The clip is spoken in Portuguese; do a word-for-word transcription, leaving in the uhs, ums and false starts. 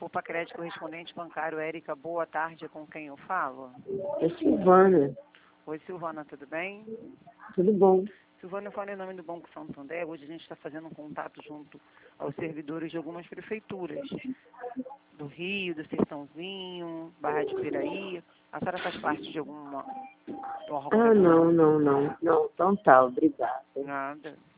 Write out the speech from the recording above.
Copa Crédito Correspondente Bancário, Érica, boa tarde, com quem eu falo? É Silvana. Oi, Silvana, tudo bem? Tudo bom? Silvana, eu falo em nome do Banco Santander. Hoje a gente está fazendo um contato junto aos servidores de algumas prefeituras, do Rio, do Sertãozinho, Barra de Piraí. A senhora faz parte de alguma órgão Ah, dessa? não, não, não. Não, então tá, obrigada. Nada.